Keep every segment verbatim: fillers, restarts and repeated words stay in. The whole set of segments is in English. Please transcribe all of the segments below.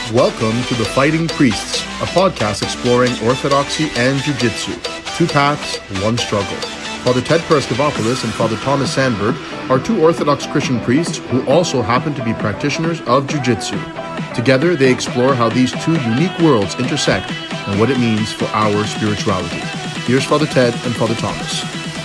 Welcome to The Fighting Priests, a podcast exploring orthodoxy and jiu-jitsu. Two paths, one struggle. Father Ted Paraskevopoulos and Father Thomas Sandberg are two Orthodox Christian priests who also happen to be practitioners of jiu-jitsu. Together, they explore how these two unique worlds intersect and what it means for our spirituality. Here's Father Ted and Father Thomas.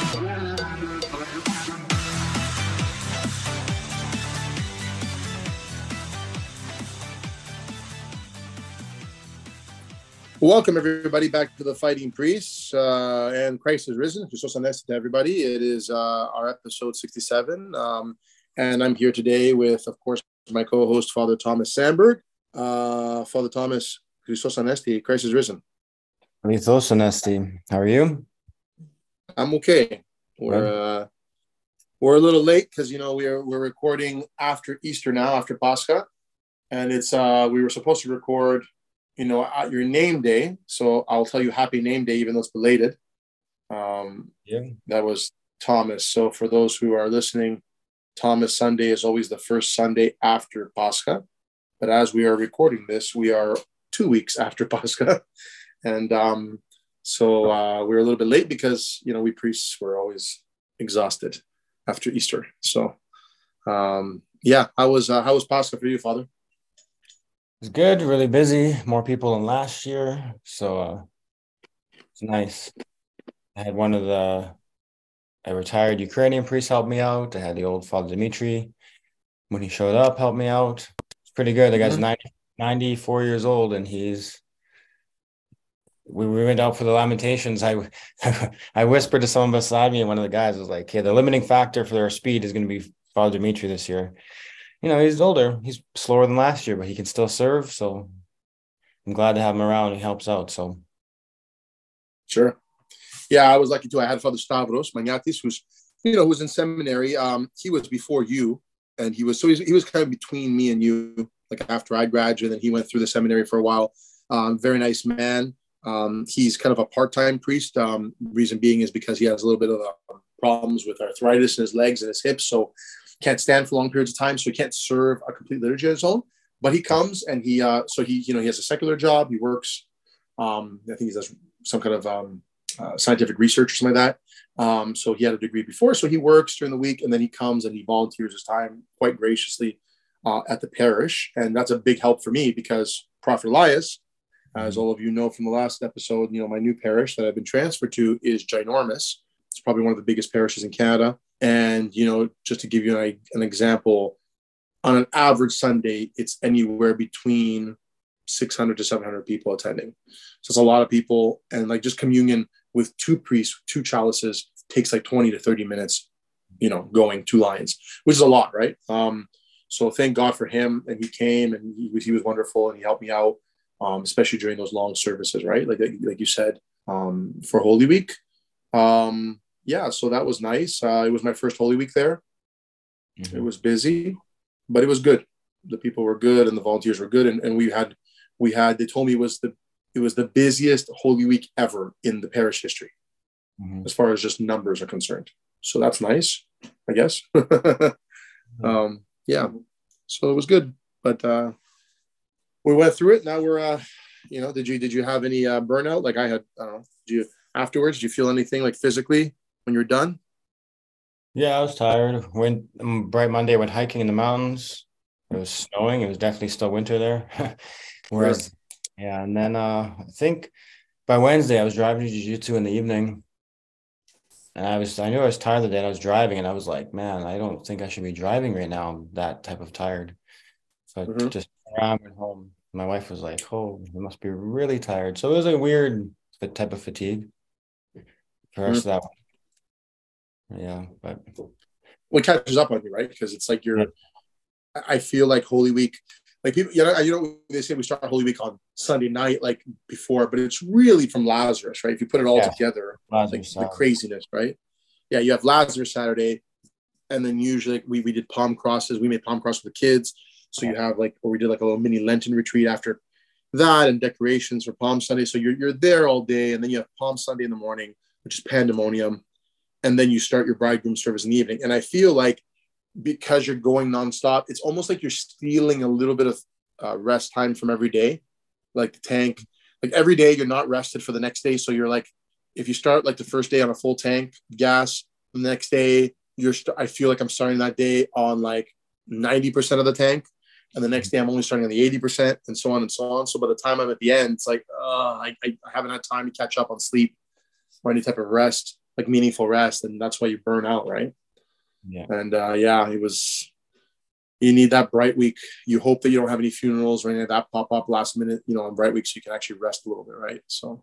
Welcome, everybody, back to The Fighting Priests, uh, and Christ is risen. Christos Anesti to everybody. It is uh, our episode sixty-seven, um, and I'm here today with, of course, my co-host, Father Thomas Sandberg. Uh, Father Thomas, Christos Anesti, Christ is risen. Christos Anesti, how are you? I'm okay. We're uh, we're a little late because, you know, we're we're recording after Easter now, after Pascha, and it's uh, we were supposed to record, you know, at your name day. So I'll tell you happy name day, even though it's belated. Um, yeah. That was Thomas. So for those who are listening, Thomas Sunday is always the first Sunday after Pascha. But as we are recording this, we are two weeks after Pascha. And um, so uh, we're a little bit late because, you know, we priests were always exhausted after Easter. So um, yeah, how was, uh, how was Pascha for you, Father? It's good, really busy, more people than last year, so uh, it's nice. I had one of the a retired Ukrainian priest help me out. I had the old Father Dimitri, when he showed up, help me out. It's pretty good. The guy's mm-hmm. ninety, ninety-four years old, and he's, we, we went out for the Lamentations. I, I whispered to someone beside me, and one of the guys was like, hey, the limiting factor for their speed is going to be Father Dimitri this year. You know, he's older. He's slower than last year, but he can still serve. So I'm glad to have him around. He helps out. So, sure. Yeah, I was lucky too. I had Father Stavros Magnatis, who's, you know, who was in seminary. Um, he was before you, and he was so he's, he was kind of between me and you. Like after I graduated, and he went through the seminary for a while. Um, very nice man. Um, he's kind of a part-time priest. Um, reason being is because he has a little bit of uh, problems with arthritis in his legs and his hips. So can't stand for long periods of time, so he can't serve a complete liturgy on his own. But he comes and he, uh, so he, you know, he has a secular job. He works, um, I think he does some kind of um, uh, scientific research or something like that. Um, so he had a degree before, so he works during the week, and then he comes and he volunteers his time quite graciously uh, at the parish, and that's a big help for me because Prophet Elias, as all of you know from the last episode, you know, my new parish that I've been transferred to is ginormous. It's probably one of the biggest parishes in Canada. And, you know, just to give you an, an example, on an average Sunday, it's anywhere between six hundred to seven hundred people attending. So it's a lot of people. And like just communion with two priests, two chalices takes like twenty to thirty minutes, you know, going two lines, which is a lot, right? Um, so thank God for him. And he came and he was, he was wonderful and he helped me out, um, especially during those long services, right? Like, like you said, um, for Holy Week. Um, Yeah, so that was nice. Uh, it was my first Holy Week there. Mm-hmm. It was busy, but it was good. The people were good and the volunteers were good. And, and we had, we had, they told me it was the, it was the busiest Holy Week ever in the parish history, mm-hmm. as far as just numbers are concerned. So that's nice, I guess. mm-hmm. um, yeah, so it was good. But uh, we went through it. Now we're, uh, you know, did you, did you have any uh, burnout? Like I had, I don't know, did you, afterwards, did you feel anything like physically when you're done? Yeah, I was tired. Went um, bright Monday, went hiking in the mountains. It was snowing. It was definitely still winter there. Whereas, sure. yeah, and then uh, I think by Wednesday I was driving to jiu-jitsu in the evening, and I was I knew I was tired the day I was driving, and I was like, man, I don't think I should be driving right now. I'm that type of tired. So mm-hmm. I just around went home. My wife was like, oh, you must be really tired. So it was a weird type of fatigue for us mm-hmm. that one. Yeah, but what catches up on you, right? Because it's like you're, yeah. I feel like Holy Week, like people, you know, you know, they say we start Holy Week on Sunday night, like before, but it's really from Lazarus, right? If you put it all yeah. together, Lazarus, like the craziness, right? Yeah, you have Lazarus Saturday, and then usually we, we did palm crosses. We made palm crosses for the kids. So you have like, or we did like a little mini Lenten retreat after that and decorations for Palm Sunday. So you're you're there all day, and then you have Palm Sunday in the morning, which is pandemonium. And then you start your bridegroom service in the evening. And I feel like because you're going nonstop, it's almost like you're stealing a little bit of uh, rest time from every day. Like the tank, like every day you're not rested for the next day. So you're like, if you start like the first day on a full tank gas, the next day you're, st- I feel like I'm starting that day on like ninety percent of the tank. And the next day I'm only starting on the eighty percent and so on and so on. So by the time I'm at the end, it's like, uh, I, I haven't had time to catch up on sleep or any type of rest, like meaningful rest. And that's why you burn out. Right. Yeah. And uh, yeah, it was, you need that bright week. You hope that you don't have any funerals or any of that pop up last minute, you know, on bright week, so you can actually rest a little bit. Right. So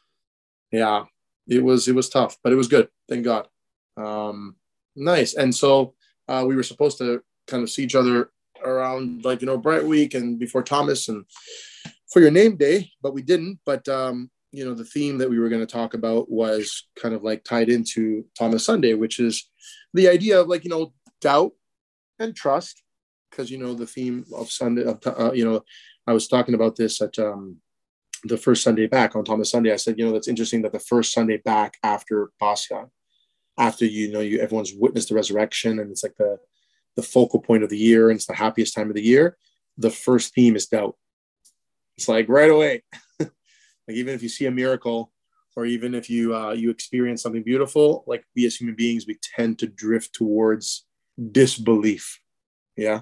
yeah, it was, it was tough, but it was good. Thank God. Um, nice. And so uh, we were supposed to kind of see each other around like, you know, bright week and before Thomas and for your name day, but we didn't. But, um, you know, the theme that we were going to talk about was kind of like tied into Thomas Sunday, which is the idea of like, you know, doubt and trust. Because, you know, the theme of Sunday, of, uh, you know, I was talking about this at um, the first Sunday back on Thomas Sunday. I said, you know, that's interesting that the first Sunday back after Pascha, after, you know, you everyone's witnessed the resurrection and it's like the, the focal point of the year and it's the happiest time of the year. The first theme is doubt. It's like right away, like even if you see a miracle or even if you, uh, you experience something beautiful, like we as human beings, we tend to drift towards disbelief. Yeah.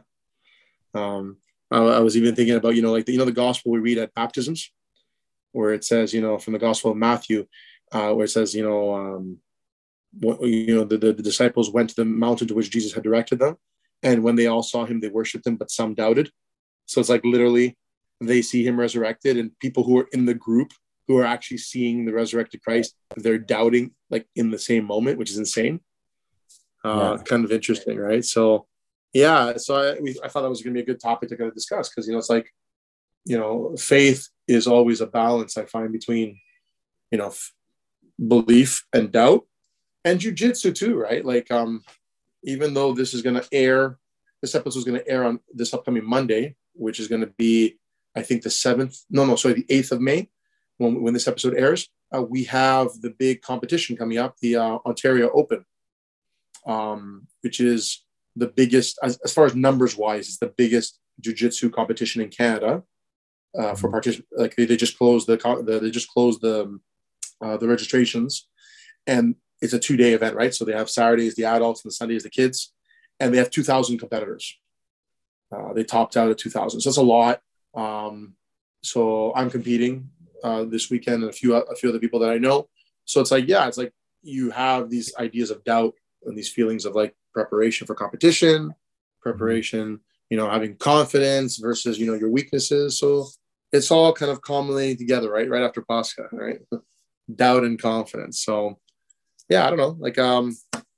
Um, I, I was even thinking about, you know, like, the, you know, the gospel we read at baptisms where it says, you know, from the gospel of Matthew, uh, where it says, you know, um, what, you know, the, the, the disciples went to the mountain to which Jesus had directed them. And when they all saw him, they worshiped him, but some doubted. So it's like literally they see him resurrected and people who are in the group who are actually seeing the resurrected Christ, they're doubting like in the same moment, which is insane. Uh, yeah. Kind of interesting, right? So, yeah, so I, we, I thought that was going to be a good topic to kind of discuss because, you know, it's like, you know, faith is always a balance, I find, between, you know, f- belief and doubt and jujitsu too, right? Like, um, even though this is going to air, this episode is going to air on this upcoming Monday, which is going to be, I think, the seventh, no, no, sorry, the eighth of May, when, when this episode airs, uh, we have the big competition coming up, the uh, Ontario Open, um, which is the biggest, as, as far as numbers wise, it's the biggest jiu-jitsu competition in Canada. Uh, for partic- like they, they just closed the, the they just closed the uh, the registrations, and it's a two day event, right? So they have Saturdays the adults and the Sundays the kids, and they have two thousand competitors. Uh, they topped out at two thousand, so that's a lot. Um, so I'm competing uh, this weekend, and a few a few other people that I know. So it's like, yeah, it's like you have these ideas of doubt and these feelings of like preparation for competition, preparation, you know, having confidence versus, you know, your weaknesses. So it's all kind of culminating together, right? Right after Pascha, right? Doubt and confidence. So yeah, I don't know. Like, um,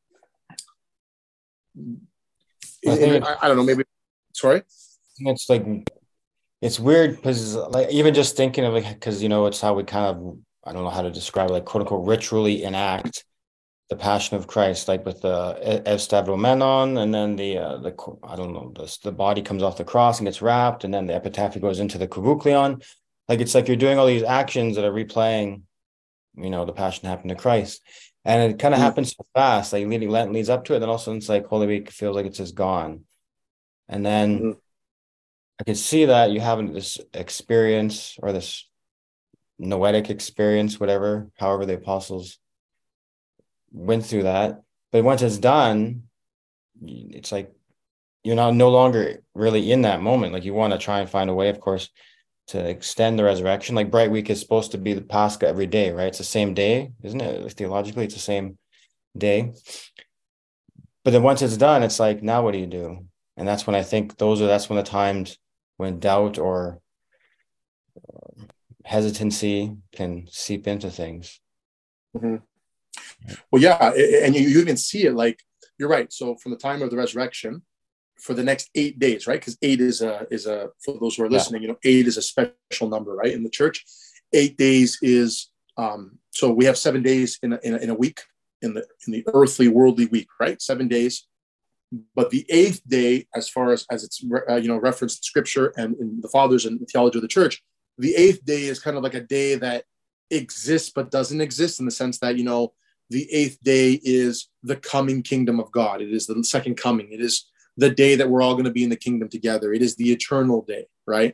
I, in, I, I don't know, maybe, sorry? It's like, it's weird because like, even just thinking of like, because, you know, it's how we kind of, I don't know how to describe it, like quote unquote, ritually enact the Passion of Christ, like with the Evstavromenon, and then the uh, the I don't know, the, the body comes off the cross and gets wrapped, and then the epitaph goes into the Kuvuklion. Like it's like you're doing all these actions that are replaying, you know, the Passion happened to Christ, and it kind of mm. happens so fast. Like leading Lent leads up to it, then also it's like Holy Week feels like it's just gone, and then mm-hmm. I can see that you have this experience or this noetic experience, whatever, however the apostles went through that, but once it's done, it's like you're not no longer really in that moment. Like you want to try and find a way, of course, to extend the resurrection. Like Bright Week is supposed to be the Pascha every day, right? It's the same day, isn't it? Theologically, it's the same day. But then once it's done, it's like, now what do you do? And that's when I think those are that's when the times when doubt or hesitancy can seep into things. Mm-hmm. Well, yeah, and you, you even see it, like, you're right. So from the time of the resurrection, for the next eight days, right? Because eight is a, is a, for those who are listening, yeah. you know, eight is a special number, right? In the church, eight days is, um, so we have seven days in a, in a, in a week, in the, in the earthly, worldly week, right? Seven days. But the eighth day, as far as, as it's, uh, you know, referenced in scripture and in the fathers and the theology of the church, the eighth day is kind of like a day that exists, but doesn't exist in the sense that, you know, the eighth day is the coming kingdom of God. It is the second coming. It is the day that we're all going to be in the kingdom together. It is the eternal day, right?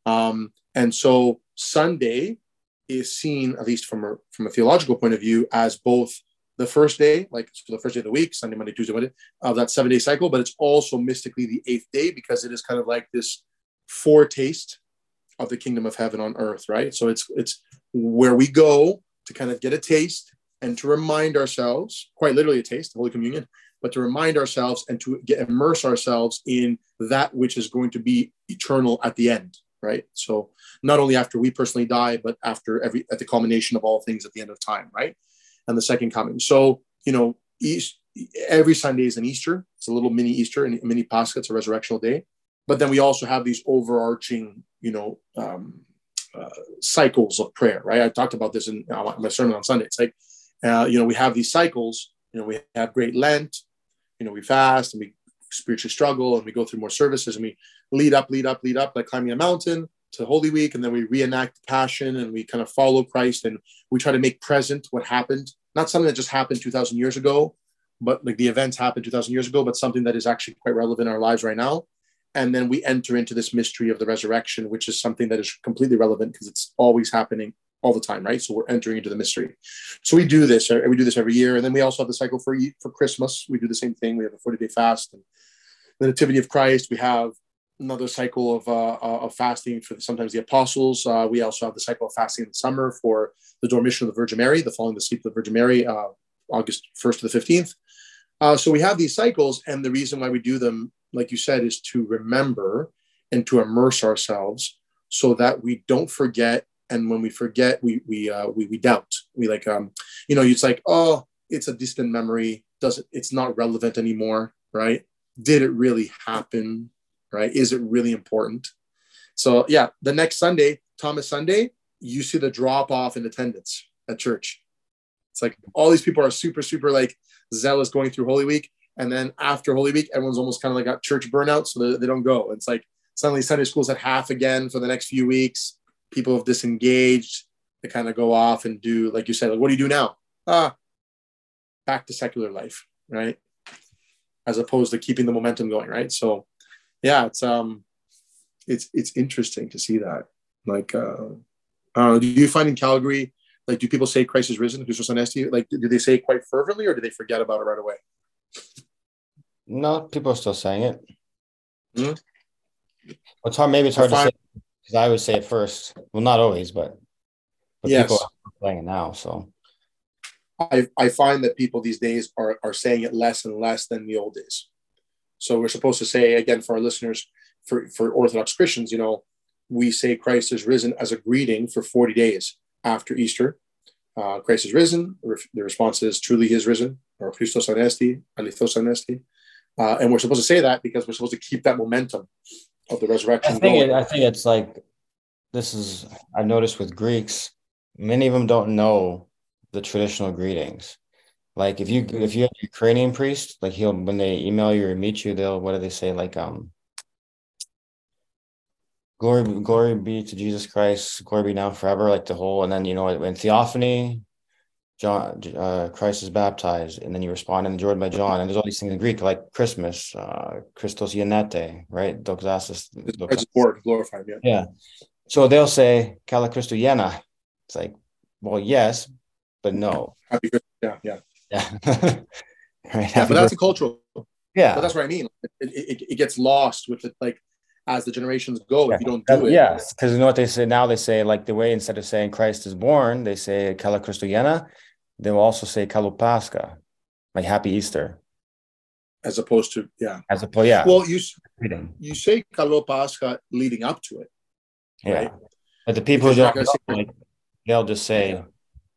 Um, and so Sunday is seen, at least from a, from a theological point of view, as both the first day, like so the first day of the week, Sunday, Monday, Tuesday, Wednesday, of that seven day cycle, but it's also mystically the eighth day because it is kind of like this foretaste of the kingdom of heaven on earth, right? So it's it's where we go to kind of get a taste and to remind ourselves, quite literally a taste, Holy Communion, but to remind ourselves and to get immerse ourselves in that which is going to be eternal at the end, right? So not only after we personally die, but after every at the culmination of all things at the end of time, right? And the second coming. So, you know, East, every Sunday is an Easter. It's a little mini Easter and mini Pascha. It's a resurrectional day. But then we also have these overarching, you know, um, uh, cycles of prayer, right? I talked about this in uh, my sermon on Sunday. It's like, uh, you know, we have these cycles. You know, we have Great Lent. You know, we fast and we spiritually struggle and we go through more services and we lead up, lead up, lead up, like climbing a mountain to Holy Week, and then we reenact the Passion and we kind of follow Christ and we try to make present what happened. Not something that just happened two thousand years ago, but like the events happened two thousand years ago, but something that is actually quite relevant in our lives right now. And then we enter into this mystery of the resurrection, which is something that is completely relevant because it's always happening all the time, right? So we're entering into the mystery. So we do this, we do this every year. And then we also have the cycle for, for Christmas. We do the same thing. We have a forty day fast and the Nativity of Christ. We have another cycle of uh, of fasting for sometimes the apostles. Uh, we also have the cycle of fasting in the summer for the Dormition of the Virgin Mary, the following the sleep of the Virgin Mary, uh, August first to the fifteenth. Uh, so we have these cycles, and the reason why we do them, like you said, is to remember and to immerse ourselves so that we don't forget. And when we forget, we we uh, we, we doubt. We like, um, you know, it's like, oh, it's a distant memory. Does it? It's not relevant anymore, right? Did it really happen? Right? Is it really important? So yeah, the next Sunday, Thomas Sunday, you see the drop off in attendance at church. It's like all these people are super, super like zealous going through Holy Week. And then after Holy Week, everyone's almost kind of like got church burnout. So they, they don't go. It's like suddenly Sunday school's at half again for the next few weeks. People have disengaged. They kind of go off and do, like you said, like, what do you do now? Ah, back to secular life, right? As opposed to keeping the momentum going, right? So yeah, it's um, it's it's interesting to see that. Like, uh, uh, do you find in Calgary, like, do people say Christ is risen, Christos Anesti? Like, do they say it quite fervently, or do they forget about it right away? No, people are still saying it. Mm-hmm. It's hard. Maybe it's hard find, to say because I would say it first. Well, not always, but, but yes. People are playing it now. So I I find that people these days are are saying it less and less than the old days. So we're supposed to say, again, for our listeners, for, for Orthodox Christians, you know, we say Christ is risen as a greeting for forty days after Easter. Uh, Christ is risen. The response is, truly he is risen, or Christos Anesti, Alithos Anesti. Uh, and we're supposed to say that because we're supposed to keep that momentum of the resurrection I think going. It, I think it's like, this is, I've noticed with Greeks, many of them don't know the traditional greetings. Like if you if you have a Ukrainian priest, like he'll when they email you or meet you, they'll what do they say? Like um glory glory be to Jesus Christ, glory be now and forever, like the whole, and then you know in Theophany, John uh, Christ is baptized, and then you respond in Jordan by John, and there's all these things in Greek, like Christmas, uh Christos Ianete, right? Doxasis, Christ is born, glorified, yeah. Yeah. So they'll say Kala Christou Iena. It's like, well, yes, but no. Happy Christmas, yeah, yeah. Yeah. Right. Yeah, but that's a cultural. Yeah. But that's what I mean. It, it, it gets lost with it, like as the generations go, yeah. if you don't do it. Yes, because you know what they say now? They say like the way instead of saying Christ is born, they say Kala Christou Iena. They will also say Kalu Pascha, like Happy Easter. As opposed to, yeah. As opposed, yeah. Well, you you say Kalu Pascha leading up to it. Right? Yeah. But the people who don't know, like, they'll just say. Yeah.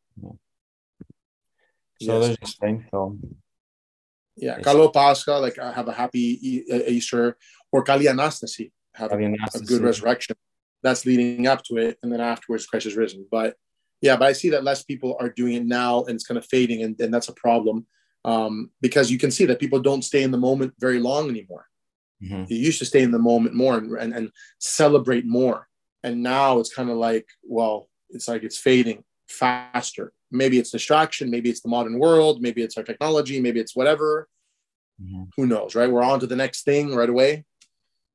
So yes. There's this thing. So yeah, Kalu Pascha, like uh, have a happy e- Easter, or Kali Anastasi, have a, a good resurrection. That's leading up to it, and then afterwards Christ is risen. But yeah, but I see that less people are doing it now, and it's kind of fading, and, and that's a problem um, because you can see that people don't stay in the moment very long anymore. Mm-hmm. You used to stay in the moment more and, and, and celebrate more, and now it's kind of like, well, it's like it's fading faster. Maybe it's distraction, maybe it's the modern world, maybe it's our technology, maybe it's whatever. Mm-hmm. Who knows, right? We're on to the next thing right away.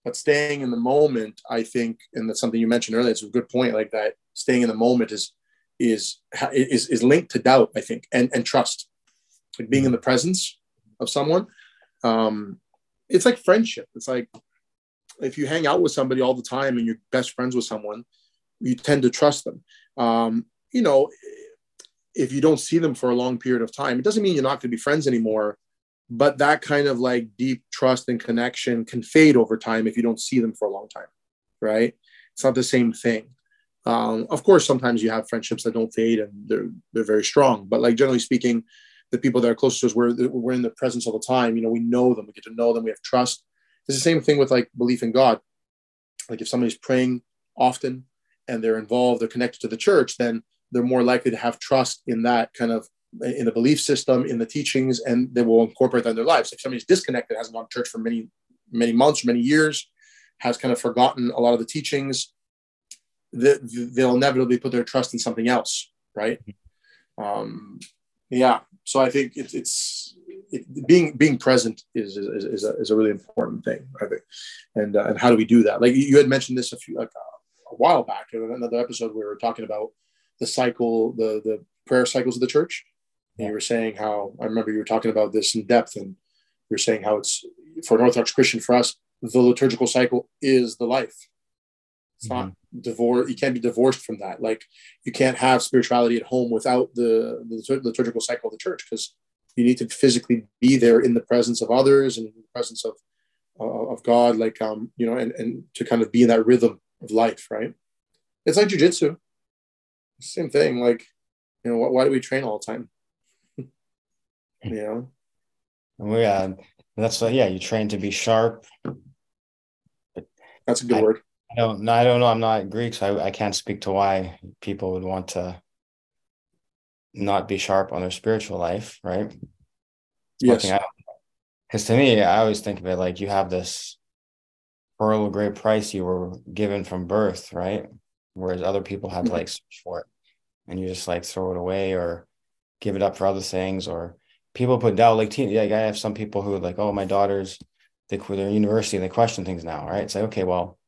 But staying in the moment, I think, and that's something you mentioned earlier, it's a good point, like that staying in the moment is is is is linked to doubt, I think, and and trust. Like being in the presence of someone. Um, it's like friendship. It's like if you hang out with somebody all the time and you're best friends with someone, you tend to trust them. Um, you know, if you don't see them for a long period of time, it doesn't mean you're not going to be friends anymore, but that kind of like deep trust and connection can fade over time if you don't see them for a long time, right? It's not the same thing. Um, of course, sometimes you have friendships that don't fade and they're they're very strong, but like generally speaking, the people that are closest to us, we're, we're in the presence all the time. You know, we know them, we get to know them, we have trust. It's the same thing with like belief in God. Like if somebody's praying often and they're involved, they're connected to the church, then they're more likely to have trust in that kind of, in the belief system, in the teachings, and they will incorporate that in their lives. If somebody's disconnected, hasn't gone to church for many, many months, or many years, has kind of forgotten a lot of the teachings, they'll inevitably put their trust in something else, right? Um, yeah. So I think it's, it's it, being being present is is, is, a, is a really important thing, I think. And uh, and how do we do that? Like you had mentioned this a few like uh, a while back in another episode, we were talking about the cycle, the the prayer cycles of the church. And yeah. You were saying how, I remember you were talking about this in depth, and you were saying how it's, for an Orthodox Christian, for us, the liturgical cycle is the life. It's mm-hmm. not divorced. You can't be divorced from that. Like you can't have spirituality at home without the, the liturgical cycle of the church, because you need to physically be there in the presence of others and in the presence of uh, of God, like um you know, and and to kind of be in that rhythm of life, right? It's like jujitsu. Same thing. Like, you know, why, why do we train all the time? You know. We uh, that's uh, yeah. You train to be sharp. That's a good I, word. I don't. I don't know. I'm not Greek, so I, I can't speak to why people would want to not be sharp on their spiritual life, right? Yes. Because to me, I always think of it like you have this pearl of great price you were given from birth, right? Whereas other people had to like search for it, and you just like throw it away or give it up for other things. Or people put doubt, like teen, like I have some people who are like, oh, my daughters, they quit their university and they question things now, right? It's like, okay, well,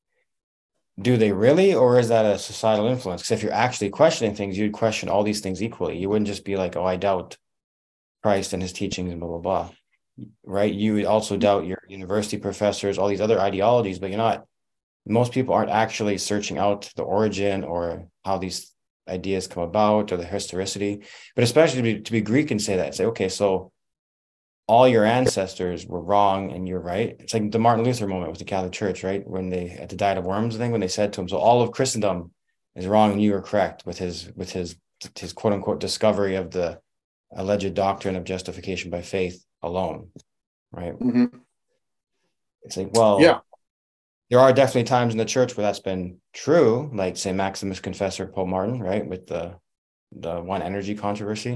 do they really, or is that a societal influence? Because if you're actually questioning things, you'd question all these things equally. You wouldn't just be like, oh, I doubt Christ and his teachings and blah, blah, blah, right? You would also doubt your university professors, all these other ideologies, but you're not, most people aren't actually searching out the origin or how these ideas come about or the historicity. But especially to be, to be Greek and say that, say, okay, so all your ancestors were wrong and you're right. It's like the Martin Luther moment with the Catholic Church, right? When they, at the Diet of Worms, I think, when they said to him, so all of Christendom is wrong and you are correct, with his, with his, his quote unquote discovery of the alleged doctrine of justification by faith alone, right? Mm-hmm. It's like, well, yeah, there are definitely times in the church where that's been true, like Saint Maximus Confessor, Pope Martin, right, with the the one energy controversy.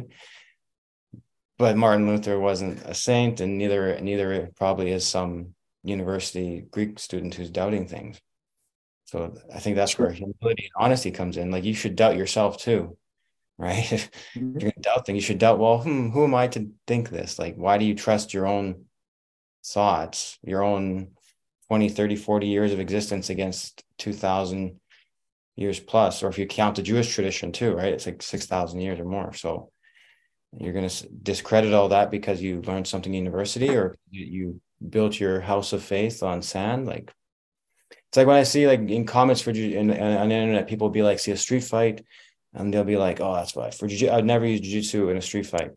But Martin Luther wasn't a saint, and neither neither probably is some university Greek student who's doubting things. So I think that's where humility and honesty comes in. Like you should doubt yourself too, right? If mm-hmm. you're gonna doubt things, you should doubt, well, hmm, who am I to think this? Like, why do you trust your own thoughts, your own twenty, thirty, forty years of existence against two thousand years plus? Or if you count the Jewish tradition too, right? It's like six thousand years or more. So you're going to discredit all that because you learned something in university, or you, you built your house of faith on sand. Like, it's like when I see like in comments for in, in, on the internet, people will be like, see a street fight and they'll be like, oh, that's why for jiu- I'd never use jiu-jitsu in a street fight.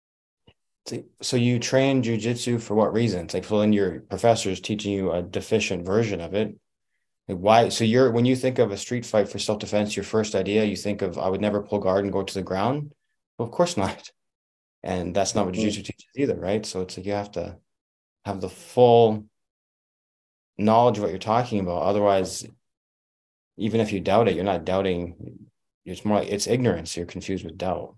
So you train jiu-jitsu for what reason? It's like, well, then your professor is teaching you a deficient version of it. Like why? So you're, when you think of a street fight for self-defense, your first idea, you think of, I would never pull guard and go to the ground. Well, of course not. And that's not what jiu-jitsu teaches either, right? So it's like you have to have the full knowledge of what you're talking about. Otherwise, even if you doubt it, you're not doubting. It's more like it's ignorance. You're confused with doubt.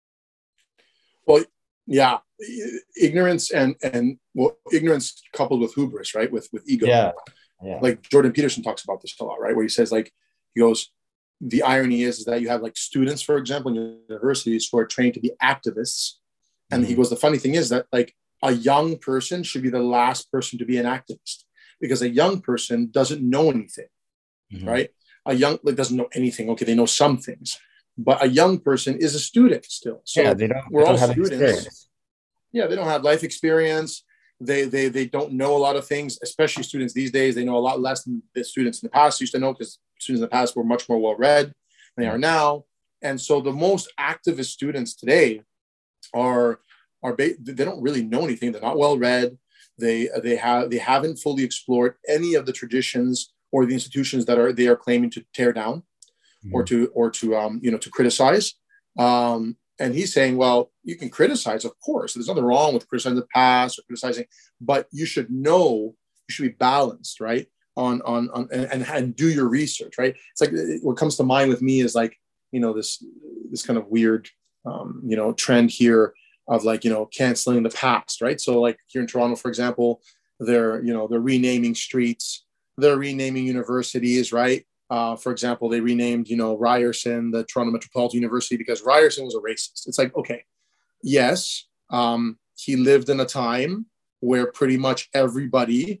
Well, yeah, ignorance and and well, ignorance coupled with hubris, right? With with ego. Yeah, yeah. Like Jordan Peterson talks about this a lot, right? Where he says, like, he goes, the irony is, is that you have like students, for example, in universities who are trained to be activists. And mm-hmm. he goes, the funny thing is that like a young person should be the last person to be an activist, because a young person doesn't know anything, mm-hmm. right? A young like doesn't know anything. Okay, they know some things, but a young person is a student still. So yeah, they don't, we're they all don't have students. experience. Yeah, they don't have life experience. They they they don't know a lot of things, especially students these days. They know a lot less than the students in the past used to know, because students in the past were much more well-read than they are now. And so the most activist students today are are they don't really know anything. They're not well-read. They they have they haven't fully explored any of the traditions or the institutions that are they are claiming to tear down, mm-hmm. or to or to um, you know to criticize. Um, and he's saying, well, you can criticize, of course. There's nothing wrong with criticizing the past or criticizing, but you should know, you should be balanced, right? On on on and, and, and do your research, right? It's like what comes to mind with me is like, you know, this this kind of weird um, you know, trend here of like, you know, canceling the past, right? So like here in Toronto, for example, they're, you know, they're renaming streets, they're renaming universities, right? Uh, for example, they renamed, you know, Ryerson, the Toronto Metropolitan University, because Ryerson was a racist. It's like, okay, yes, um, he lived in a time where pretty much everybody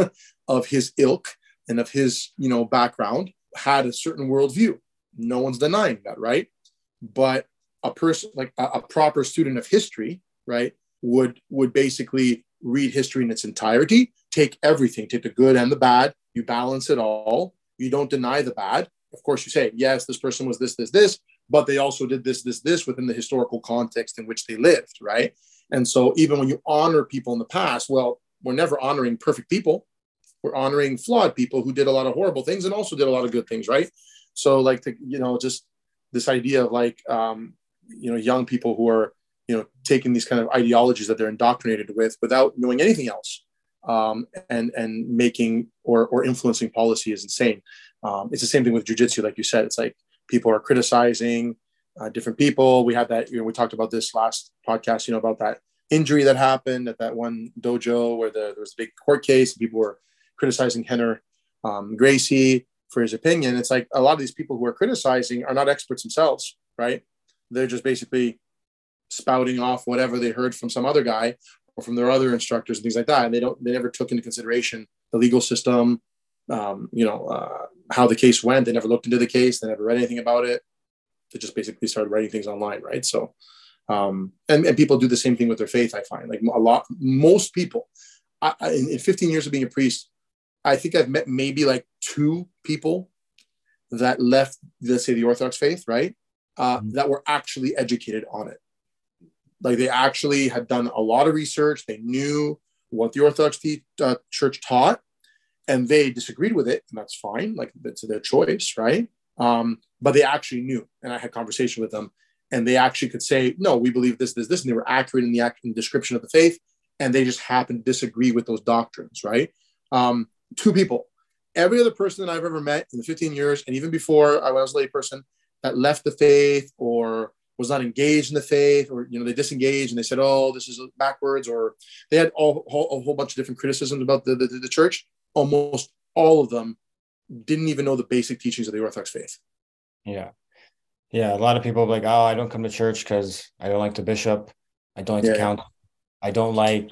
of his ilk and of his, you know, background had a certain worldview. No one's denying that, right? But a person like a, a proper student of history, right, would would basically read history in its entirety, take everything, take the good and the bad, you balance it all. You don't deny the bad. Of course, you say, yes, this person was this, this, this, but they also did this, this, this within the historical context in which they lived, right? And so even when you honor people in the past, well, we're never honoring perfect people. We're honoring flawed people who did a lot of horrible things and also did a lot of good things, right? So like, the, you know, just this idea of like, um, you know, young people who are, you know, taking these kind of ideologies that they're indoctrinated with without knowing anything else. Um, and and making or or influencing policy is insane. Um, it's the same thing with jiu-jitsu, like you said. It's like people are criticizing uh, different people. We had that, you know, we talked about this last podcast, you know, about that injury that happened at that one dojo where the, there was a big court case and people were criticizing Henner um, Gracie for his opinion. It's like a lot of these people who are criticizing are not experts themselves, right? They're just basically spouting off whatever they heard from some other guy or from their other instructors and things like that. And they don't, they never took into consideration the legal system, um, you know, uh, how the case went. They never looked into the case. They never read anything about it. They just basically started writing things online. Right. So, um, and, and people do the same thing with their faith. I find like a lot, most people I, I, in, in fifteen years of being a priest, I think I've met maybe like two people that left, let's say the Orthodox faith, right. Uh, mm-hmm. that were actually educated on it. Like they actually had done a lot of research. They knew what the Orthodox uh, Church taught, and they disagreed with it, and that's fine. Like it's their choice, right? Um, but they actually knew, and I had conversation with them, and they actually could say, "No, we believe this, this, this," and they were accurate in the, in the description of the faith, and they just happened to disagree with those doctrines, right? Um, two people. Every other person that I've ever met in the fifteen years, and even before I was a lay person, that left the faith or was not engaged in the faith, or, you know, they disengaged and they said, oh, this is backwards, or they had all, all, a whole bunch of different criticisms about the, the, the church. Almost all of them didn't even know the basic teachings of the Orthodox faith. Yeah. Yeah. A lot of people are like, oh, I don't come to church because I don't like the bishop. I don't like yeah, the count. Yeah. I don't like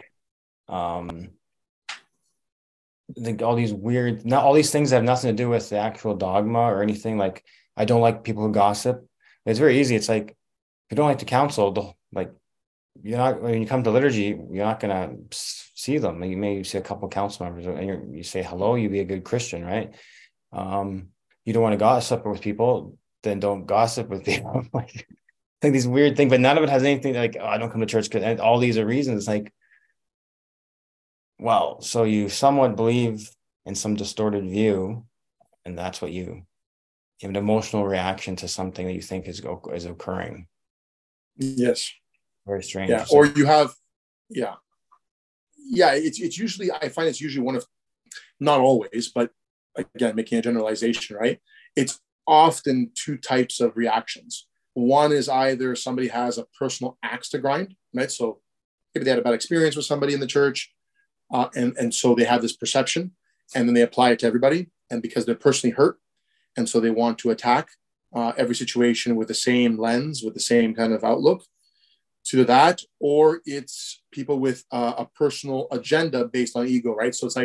um, the, all these weird, not all these things that have nothing to do with the actual dogma or anything. Like, I don't like people who gossip. It's very easy. It's like, if you don't like the council, the, like you're not, when you come to liturgy, you're not going to see them. You may see a couple of council members and you're, you say hello, you be a good Christian, right? Um, you don't want to gossip with people, then don't gossip with people. Like, like these weird things, but none of it has anything like, oh, I don't come to church because, and all these are reasons. It's like, well, so you somewhat believe in some distorted view, and that's what you, you have an emotional reaction to something that you think is is occurring. Yes. Very strange. Yeah. Or you have, yeah. Yeah. It's, it's usually, I find it's usually one of, not always, but again, making a generalization, right? It's often two types of reactions. One is either somebody has a personal axe to grind, right? So maybe they had a bad experience with somebody in the church, uh, and, and so they have this perception, and then they apply it to everybody. And because they're personally hurt, and so they want to attack Uh, every situation with the same lens, with the same kind of outlook to that, or it's people with uh, a personal agenda based on ego, right? So it's like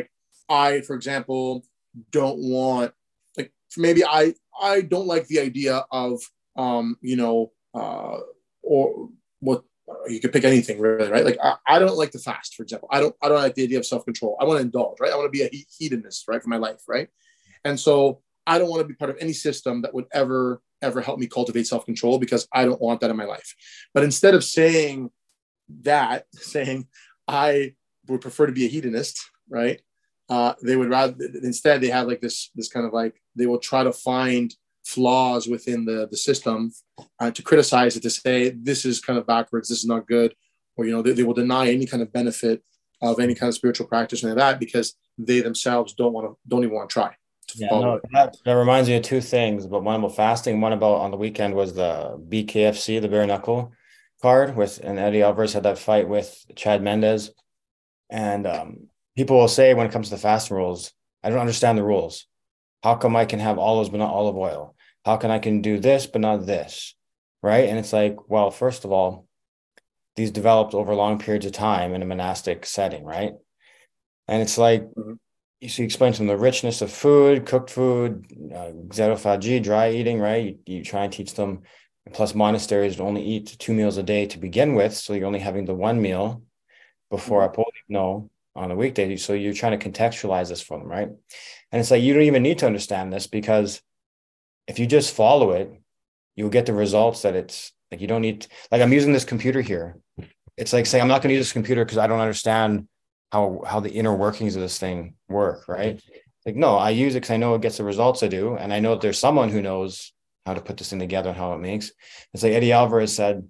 I, for example, don't want, like, maybe I, I don't like the idea of, um, you know, uh, or what, you could pick anything really, right? Like I, I don't like to fast, for example. I don't, I don't like the idea of self-control. I want to indulge, right? I want to be a hedonist, right? For my life, right? And so I don't want to be part of any system that would ever, ever help me cultivate self-control, because I don't want that in my life. But instead of saying that, saying I would prefer to be a hedonist, right? Uh, they would rather, instead they have like this, this kind of like, they will try to find flaws within the, the system uh, to criticize it, to say, this is kind of backwards, this is not good. Or, you know, they, they will deny any kind of benefit of any kind of spiritual practice or that, because they themselves don't want to, don't even want to try to Yeah, follow no, it. that, that reminds me of two things, but one about fasting, one about on the weekend was the B K F C, the bare knuckle card with, and Eddie Alvarez had that fight with Chad Mendes. And um, people will say when it comes to the fasting rules, I don't understand the rules. How come I can have olives but not olive oil? How can I can do this but not this? Right. And it's like, well, first of all, these developed over long periods of time in a monastic setting, right? And it's like, mm-hmm. you see, explain to them the richness of food, cooked food, uh, xerophagy, dry eating, right? You, you try and teach them. Plus, monasteries only eat two meals a day to begin with, so you're only having the one meal before mm-hmm. no on a weekday. So you're trying to contextualize this for them, right? And it's like, you don't even need to understand this, because if you just follow it, you'll get the results that it's like, you don't need to, like, I'm using this computer here. It's like saying, I'm not going to use this computer because I don't understand how, how the inner workings of this thing work, right? Like, no, I use it because I know it gets the results I do. And I know that there's someone who knows how to put this thing together and how it makes. It's like Eddie Alvarez said,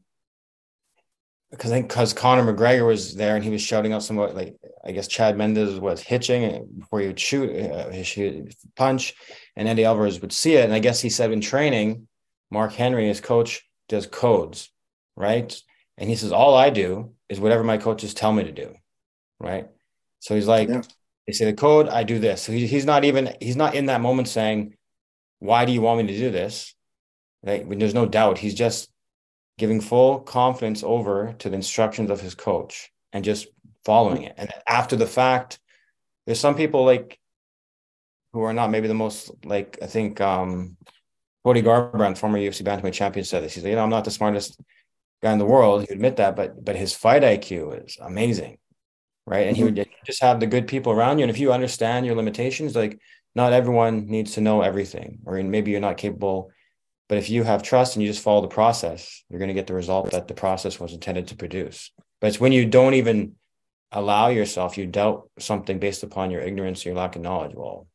because I think because Conor McGregor was there and he was shouting out some, like, I guess Chad Mendes was hitching before he would shoot, uh, he punch, and Eddie Alvarez would see it. And I guess he said in training, Mark Henry, his coach, does codes, right? And he says, all I do is whatever my coaches tell me to do, right? So he's like, yeah. They say the code, I do this. So he, he's not even, he's not in that moment saying, why do you want me to do this? Right? When there's no doubt, he's just giving full confidence over to the instructions of his coach and just following it. And after the fact, there's some people like who are not maybe the most, like, I think um, Cody Garbrandt, former U F C bantamweight champion, said this. He's like, you know, I'm not the smartest guy in the world. He would admit that, but but his fight I Q is amazing, right? And he would just have the good people around you. And if you understand your limitations, like, not everyone needs to know everything, or maybe you're not capable. But if you have trust and you just follow the process, you're going to get the result that the process was intended to produce. But it's when you don't even allow yourself, you doubt something based upon your ignorance or your lack of knowledge. Well,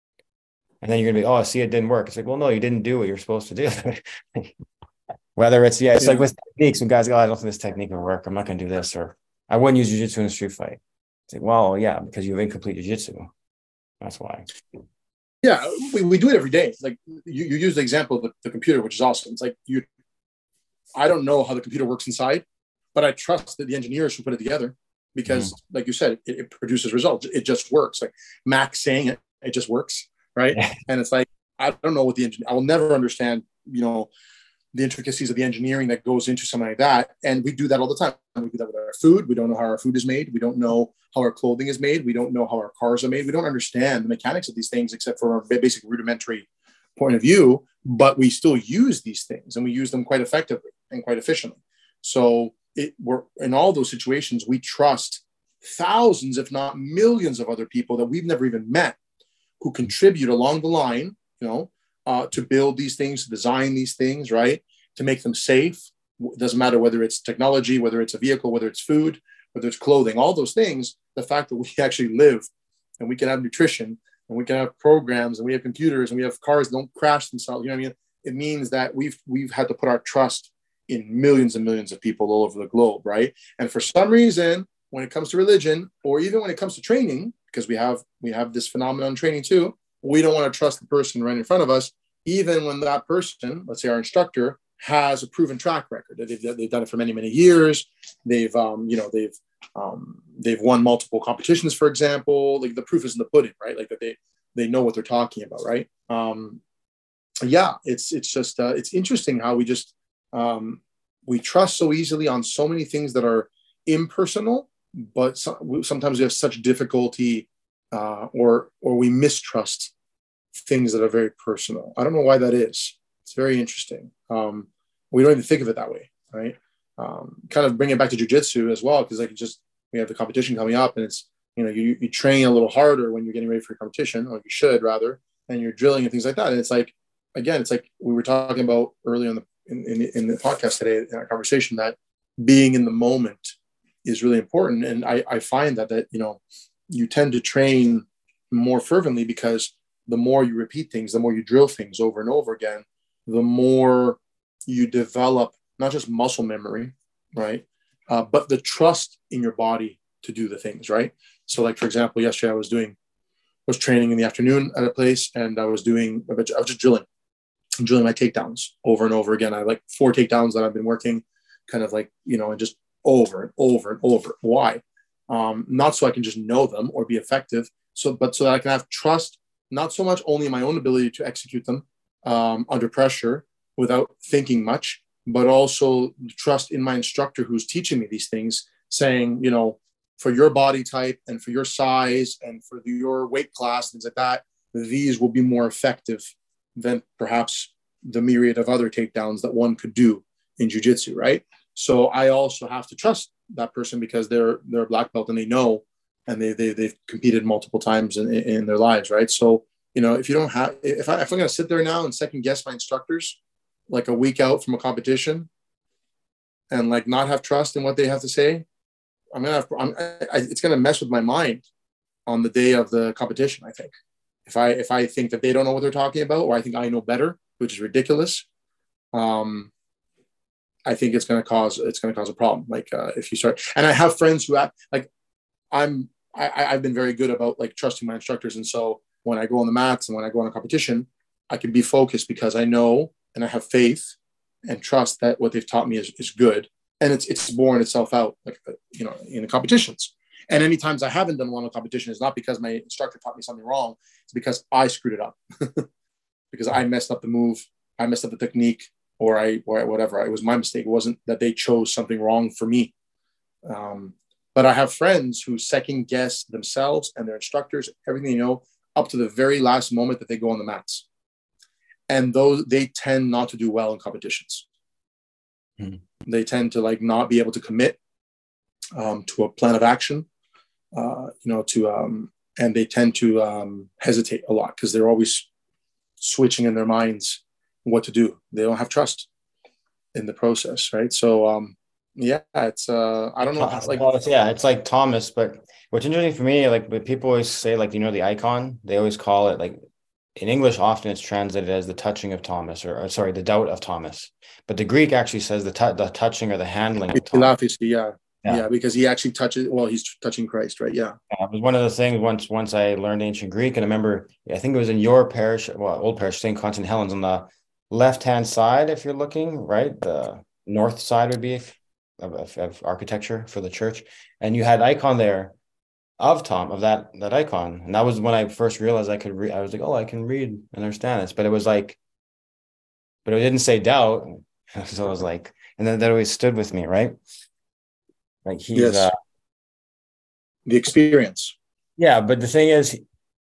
and then you're going to be, oh, see, it didn't work. It's like, well, no, you didn't do what you're supposed to do. Whether it's, yeah, it's yeah. like with techniques, when guys go, oh, I don't think this technique will work. I'm not going to do this. Or I wouldn't use jiu-jitsu in a street fight. It's like, well, yeah, because you have incomplete jiu-jitsu. That's why. Yeah, we, we do it every day. Like you, you use the example of the, the computer, which is awesome. It's like you, I don't know how the computer works inside, but I trust that the engineers who put it together, because mm-hmm. like you said, it, it produces results. It just works. Like Max saying it, it just works, right? Yeah. And it's like, I don't know what the engineer, I will never understand, you know, the intricacies of the engineering that goes into something like that. And we do that all the time. We do that with our food. We don't know how our food is made. We don't know how our clothing is made. We don't know how our cars are made. We don't understand the mechanics of these things except for our basic rudimentary point of view, but we still use these things and we use them quite effectively and quite efficiently. So it, we're in all those situations, we trust thousands, if not millions of other people that we've never even met who contribute along the line, you know, Uh, to build these things, to design these things, right? To make them safe. It doesn't matter whether it's technology, whether it's a vehicle, whether it's food, whether it's clothing, all those things. The fact that we actually live and we can have nutrition and we can have programs and we have computers and we have cars that don't crash themselves, you know what I mean? It means that we've we've had to put our trust in millions and millions of people all over the globe, right? And for some reason, when it comes to religion, or even when it comes to training, because we have we have this phenomenon training too, we don't want to trust the person right in front of us, even when that person, let's say our instructor, has a proven track record. They've, they've done it for many, many years. They've, um, you know, they've um, they've won multiple competitions, for example. Like the proof is in the pudding, right? Like that they they know what they're talking about, right? Um, yeah, it's it's just uh, it's interesting how we just um, we trust so easily on so many things that are impersonal, but so, sometimes we have such difficulty uh, or or we mistrust things that are very personal. I don't know why that is. It's very interesting. Um, we don't even think of it that way, right? Um, kind of bring it back to jujitsu as well, because like just we have the competition coming up, and it's you know you you train a little harder when you're getting ready for your competition, or you should rather, and you're drilling and things like that. And it's like again, it's like we were talking about earlier in the in, in, in the podcast today in our conversation, that being in the moment is really important. And I, I find that that you know you tend to train more fervently because the more you repeat things, the more you drill things over and over again, the more you develop not just muscle memory, right? Uh, but the trust in your body to do the things, right? So like, for example, yesterday I was doing, was training in the afternoon at a place, and I was doing, I was just drilling, drilling my takedowns over and over again. I have like four takedowns that I've been working kind of like, you know, and just over and over and over. Why? Um, not so I can just know them or be effective. So, but so that I can have trust, not so much only in my own ability to execute them um, under pressure without thinking much, but also trust in my instructor who's teaching me these things, saying, you know, for your body type and for your size and for your weight class, things like that, these will be more effective than perhaps the myriad of other takedowns that one could do in jiu-jitsu, right? So I also have to trust that person because they're they're a black belt and they know, and they, they they've competed multiple times in, in their lives, right? So you know, if you don't have, if I if I'm gonna sit there now and second guess my instructors, like a week out from a competition, and like not have trust in what they have to say, I'm gonna have, I'm, I, it's gonna mess with my mind on the day of the competition. I think if I if I think that they don't know what they're talking about, or I think I know better, which is ridiculous. Um, I think it's going to cause it's going to cause a problem. Like uh, if you start, and I have friends who act like I'm. I, I've been very good about like trusting my instructors, and so when I go on the mats and when I go on a competition, I can be focused because I know and I have faith and trust that what they've taught me is, is good, and it's it's borne itself out, like you know, in the competitions. And any times I haven't done well in a competition is not because my instructor taught me something wrong; it's because I screwed it up, because I messed up the move, I messed up the technique. Or I, or whatever. It was my mistake. It wasn't that they chose something wrong for me. Um, but I have friends who second guess themselves and their instructors, everything you know, up to the very last moment that they go on the mats. And those, they tend not to do well in competitions. Mm. They tend to like not be able to commit um, to a plan of action, uh, you know, to, um, and they tend to um, hesitate a lot because they're always switching in their minds what to do. They don't have trust in the process, right? So um yeah, it's uh I don't know how, like well, it's, yeah, it's like Thomas, but what's interesting for me, like when people always say, like, you know, the icon, they always call it, like in English often it's translated as the touching of Thomas, or, or sorry, the doubt of Thomas, but the Greek actually says the t- the touching or the handling of Thomas. Yeah. Yeah. Yeah, because he actually touches, well, he's touching Christ, right? Yeah. Yeah, it was one of the things once once I learned ancient Greek, and I remember, I think it was in your parish, well, old parish, Saint Constant Helens, on the left-hand side, if you're looking, right? The north side would be of, of, of architecture for the church. And you had icon there of Tom, of that that icon. And that was when I first realized I could read. I was like, oh, I can read and understand this. But it was like, but it didn't say doubt. So I was like, and then that always stood with me, right? Like he's yes. uh the experience. Yeah, but the thing is,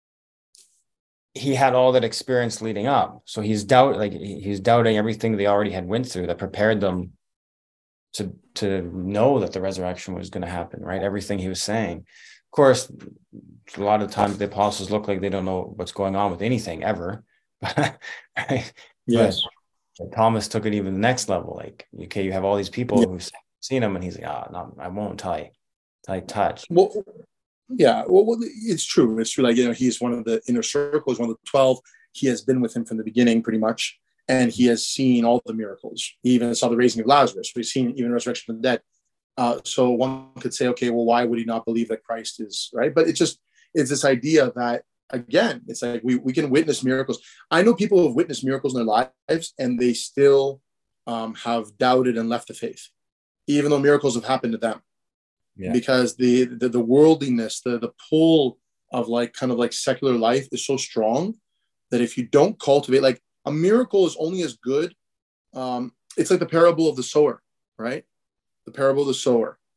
he had all that experience leading up, so he's doubt like he's doubting everything they already had went through that prepared them to to know that the resurrection was going to happen, right? Everything he was saying. Of course, a lot of times the apostles look like they don't know what's going on with anything ever. Right? Yes. But Thomas took it even the next level. Like, okay, you have all these people yeah. who've seen him, and he's like, ah, oh, no, I won't until I, until I touch. Well, yeah, well, well, it's true. It's true. Like, you know, he's one of the inner circle, he's one of the twelve. He has been with him from the beginning, pretty much. And he has seen all the miracles. He even saw the raising of Lazarus. We've seen even resurrection from the dead. Uh, so one could say, okay, well, why would he not believe that Christ is, right? But it's just, it's this idea that, again, it's like we, we can witness miracles. I know people who have witnessed miracles in their lives and they still um, have doubted and left the faith, even though miracles have happened to them. Yeah. Because the, the the worldliness, the the pull of like kind of like secular life is so strong that if you don't cultivate, like a miracle is only as good. Um, it's like the parable of the sower, right? The parable of the sower.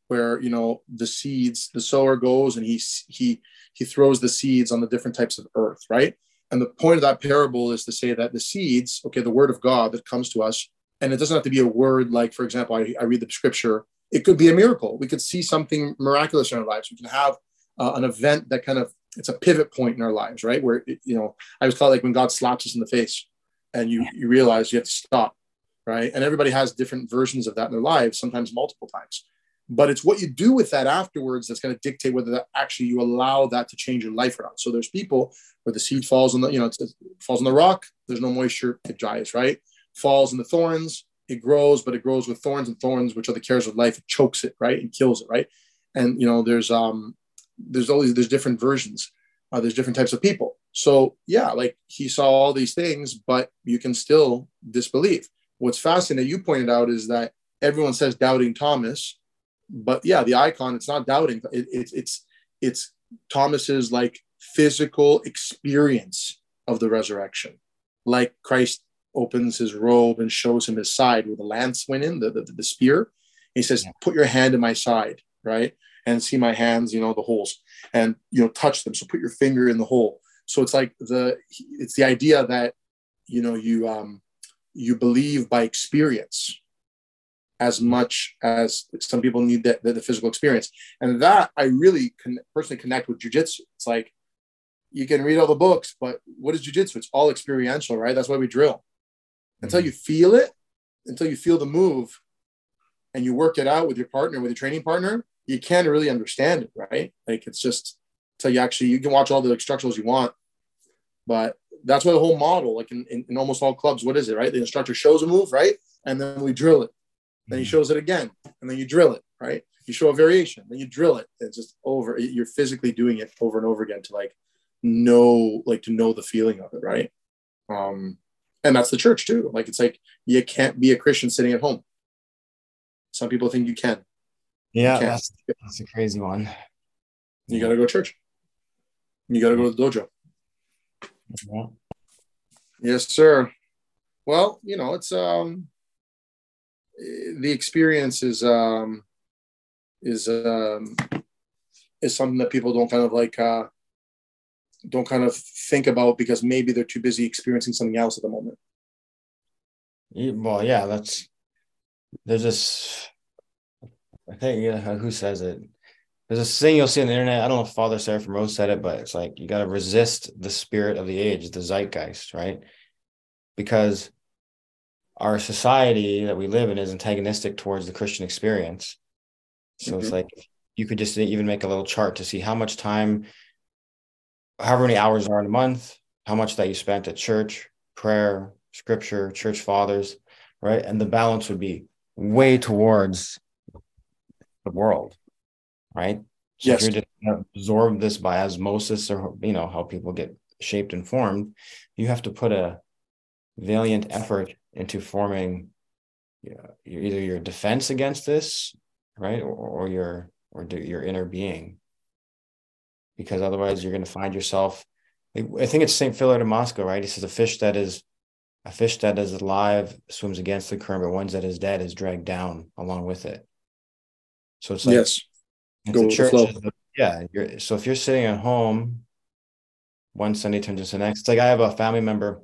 where, you know, the seeds, the sower goes and he, he, he throws the seeds on the different types of earth, right? And the point of that parable is to say that the seeds, okay, the word of God that comes to us, and it doesn't have to be a word like, for example, I, I read the scripture, it could be a miracle. We could see something miraculous in our lives. We can have uh, an event that kind of, it's a pivot point in our lives, right? Where, it, you know, I was called like when God slaps us in the face and you, you realize you have to stop, right? And everybody has different versions of that in their lives, sometimes multiple times. But it's what you do with that afterwards that's going to dictate whether that actually you allow that to change your life or not. So there's people where the seed falls on the, you know, it falls on the rock, there's no moisture, it dries, right? Falls in the thorns, it grows, but it grows with thorns and thorns, which are the cares of life. It chokes it, right? And kills it, right? And, you know, there's, um, there's always, there's different versions. Uh, there's different types of people. So yeah, like he saw all these things, but you can still disbelieve. What's fascinating that you pointed out is that everyone says doubting Thomas, but yeah, the icon, it's not doubting. It, it, it's, it's Thomas's like physical experience of the resurrection. Like Christ opens his robe and shows him his side where the lance went in, the, the, the spear. He says, put your hand in my side, right? And see my hands, you know, the holes, and, you know, touch them. So put your finger in the hole. So it's like the, it's the idea that, you know, you, um, you believe by experience as much as some people need that, the physical experience. And that I really can personally connect with jujitsu. It's like, you can read all the books, but what is jujitsu? It's all experiential, right? That's why we drill. Until you feel it, until you feel the move and you work it out with your partner, with your training partner, you can't really understand it, right? Like it's just until you actually, you can watch all the instructionals you want, but that's why the whole model, like in, in, in almost all clubs, what is it, right? The instructor shows a move, right? And then we drill it. Then he shows it again, and then you drill it, right? You show a variation, then you drill it. It's just over. You're physically doing it over and over again to like know, like to know the feeling of it, right? Um, and that's the church too. Like it's like you can't be a Christian sitting at home. Some people think you can. Yeah, you that's that's a crazy one. You got to go to church. You got to go to the dojo. Yeah. Yes, sir. Well, you know, it's um. the experience is um is um is something that people don't kind of like uh don't kind of think about because maybe they're too busy experiencing something else at the moment. Well, yeah, that's there's this I think yeah, who says it? There's this thing you'll see on the internet. I don't know if Father Seraphim Rose said it, but it's like you got to resist the spirit of the age, the zeitgeist, right? Because our society that we live in is antagonistic towards the Christian experience. So mm-hmm. It's like you could just even make a little chart to see how much time, however many hours are in a month, how much that you spent at church, prayer, scripture, church fathers, right? And the balance would be way towards the world, right? So yes. If you're just going to absorb this by osmosis or, you know, how people get shaped and formed, you have to put a valiant effort into forming you know, either your defense against this, right, or, or your or your inner being, because otherwise you're going to find yourself. I think it's Saint Philip of Moscow, right? He says a fish that is a fish that is alive swims against the current, but one that is dead is dragged down along with it. So it's like yes, it's Go a church. Is, yeah, you're, so if you're sitting at home, one Sunday turns into the next. It's like I have a family member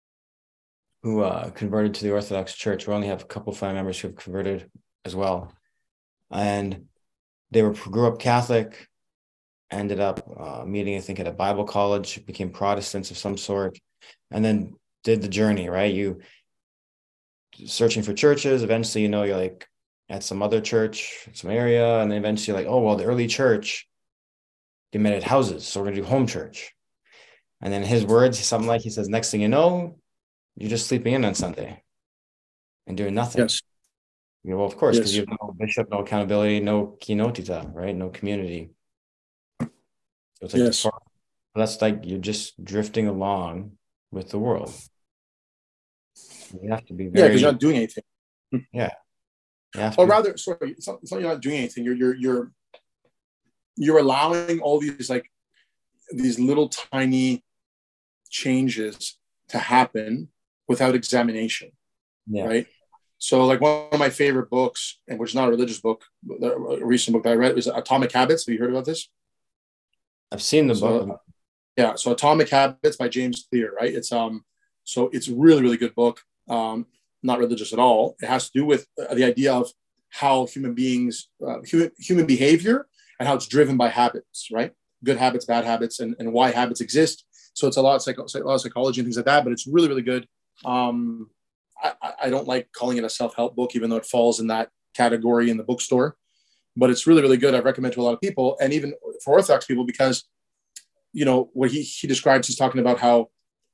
who uh, converted to the Orthodox Church. We only have a couple of family members who have converted as well. And they were grew up Catholic, ended up uh, meeting, I think, at a Bible college, became Protestants of some sort, and then did the journey, right? You searching for churches. Eventually, you know, you're like at some other church, some area, and then eventually like, oh, well, the early church, they met at houses, so we're going to do home church. And then his words, something like, he says, next thing you know, you're just sleeping in on Sunday and doing nothing. Yes. You know, well, of course, because yes. you have no bishop, no accountability, no kinotita, right? No community. So it's like, yes. that's like you're just drifting along with the world. You have to be very... Yeah, because you're not doing anything. Yeah. Or be... rather, sorry, it's not, it's not you're not doing anything. You're, you're, you're, you're allowing all these, like, these little tiny changes to happen without examination, yeah. right? So like one of my favorite books, and which is not a religious book, a recent book that I read was Atomic Habits. Have you heard about this? I've seen the So, book. yeah. So Atomic Habits by James Clear, right? It's um, so it's a really, really good book. Um, not religious at all. It has to do with the idea of how human beings, uh, human, human behavior and how it's driven by habits, right? Good habits, bad habits, and, and why habits exist. So it's a lot of psycho, a lot of psychology and things like that, but it's really, really good. Um, I, I don't like calling it a self-help book, even though it falls in that category in the bookstore, but it's really, really good. I recommend to a lot of people, and even for Orthodox people, because, you know, what he, he describes, he's talking about how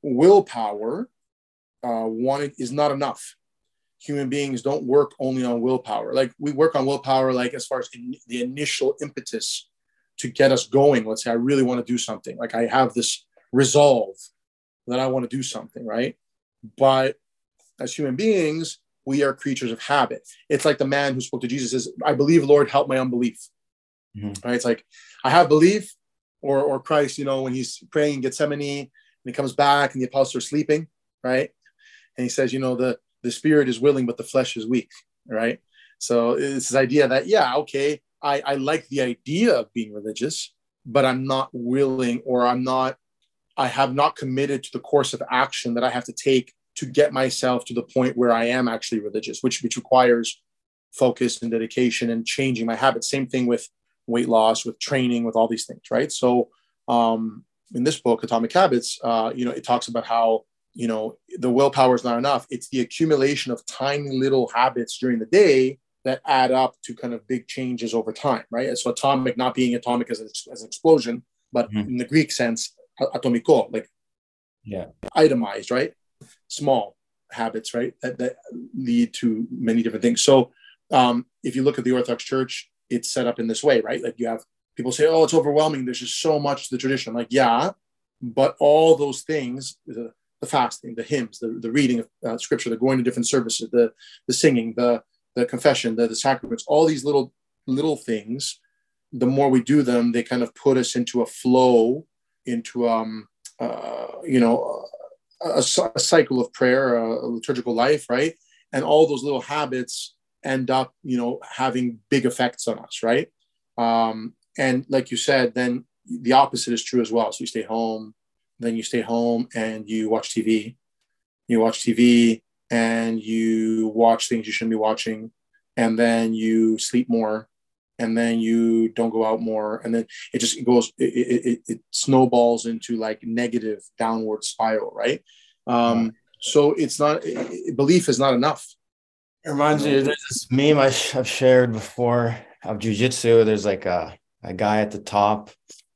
willpower uh, wanted is not enough. Human beings don't work only on willpower. Like we work on willpower, like as far as in the initial impetus to get us going. Let's say I really want to do something. Like I have this resolve that I want to do something, right? But as human beings, we are creatures of habit. It's like the man who spoke to Jesus says, I believe, Lord, help my unbelief. Mm-hmm. Right? It's like, I have belief, or or Christ, you know, when he's praying in Gethsemane and he comes back and the apostles are sleeping, right? And he says, you know, the, the spirit is willing, but the flesh is weak, right? So it's this idea that, yeah, okay, I, I like the idea of being religious, but I'm not willing, or I'm not, I have not committed to the course of action that I have to take to get myself to the point where I am actually religious, which, which requires focus and dedication and changing my habits. Same thing with weight loss, with training, with all these things, right? So um, in this book, Atomic Habits, uh, you know, it talks about how, you know, the willpower is not enough. It's the accumulation of tiny little habits during the day that add up to kind of big changes over time, right? So atomic, not being atomic as, a, as an explosion, but mm-hmm. in the Greek sense, atomiko, like yeah, itemized, right? Small habits, right? That, that lead to many different things. So um, if you look at the Orthodox Church, it's set up in this way, right? Like you have people say, oh, it's overwhelming. There's just so much to the tradition. I'm like, yeah, but all those things, the, the fasting, the hymns, the, the reading of uh, scripture, the going to different services, the the singing, the the confession, the, the sacraments, all these little little things, the more we do them, they kind of put us into a flow, into, um, uh, you know, a, a cycle of prayer, a, a liturgical life, right? And all those little habits end up, you know, having big effects on us, right? Um, and like you said, then the opposite is true as well. So you stay home, then you stay home and you watch T V. You watch T V and you watch things you shouldn't be watching, and then you sleep more, and then you don't go out more, and then it just goes, it, it, it snowballs into like negative downward spiral, right? Um, wow. So it's not, it, belief is not enough. It reminds me, there's this meme I sh- I've shared before of jiu-jitsu. There's like a, a guy at the top,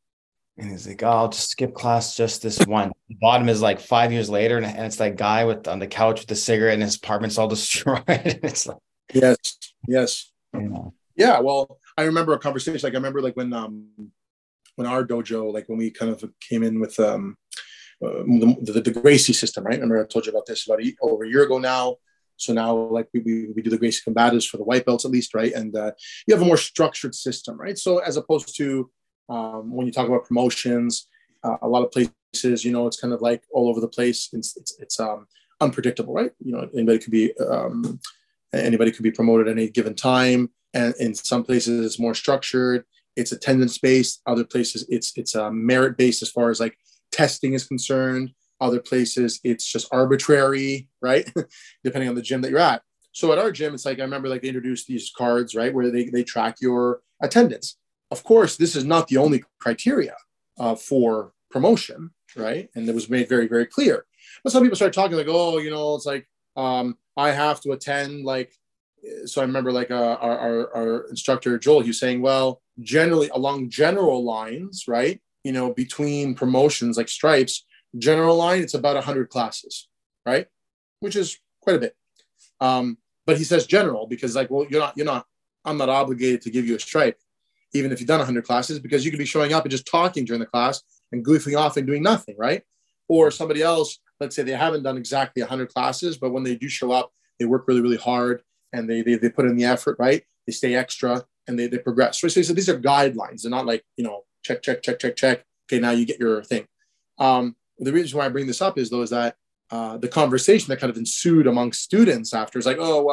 and he's like, oh, I'll just skip class just this one. The bottom is like five years later, and, and it's that guy with on the couch with the cigarette, and his apartment's all destroyed. It's like, yes, yes, you know. Yeah. Well, I remember a conversation. Like I remember, like when um when our dojo, like when we kind of came in with um uh, the, the the Gracie system, right? Remember I told you about this about a, over a year ago now. So now, like we we, we do the Gracie combatives for the white belts at least, right? And uh, you have a more structured system, right? So as opposed to um, when you talk about promotions, uh, a lot of places, you know, it's kind of like all over the place. It's it's, it's um, unpredictable, right? You know, anybody could be um, anybody could be promoted at any given time, and in some places it's more structured. It's attendance based. Other places it's it's uh, merit based as far as like testing is concerned. Other places it's just arbitrary, right? Depending on the gym that you're at. So at our gym, it's like I remember like they introduced these cards, right, where they they track your attendance. Of course, this is not the only criteria uh, for promotion, right? And it was made very, very clear. But some people started talking like, oh, you know, it's like um, I have to attend. Like, so I remember like uh, our, our our instructor Joel, he was saying, well, generally along general lines, right? You know, between promotions like stripes, general line, it's about one hundred classes, right? Which is quite a bit. Um, but he says general because like, well, you're not, you're not, I'm not obligated to give you a stripe, even if you've done one hundred classes, because you could be showing up and just talking during the class and goofing off and doing nothing, right? Or somebody else, let's say they haven't done exactly one hundred classes, but when they do show up, they work really, really hard and they they, they put in the effort, right? They stay extra and they, they progress. So, so these are guidelines. They're not like, you know, check, check, check, check, check. Okay, now you get your thing. Um, the reason why I bring this up is though, is that uh, the conversation that kind of ensued among students after is like, oh, well,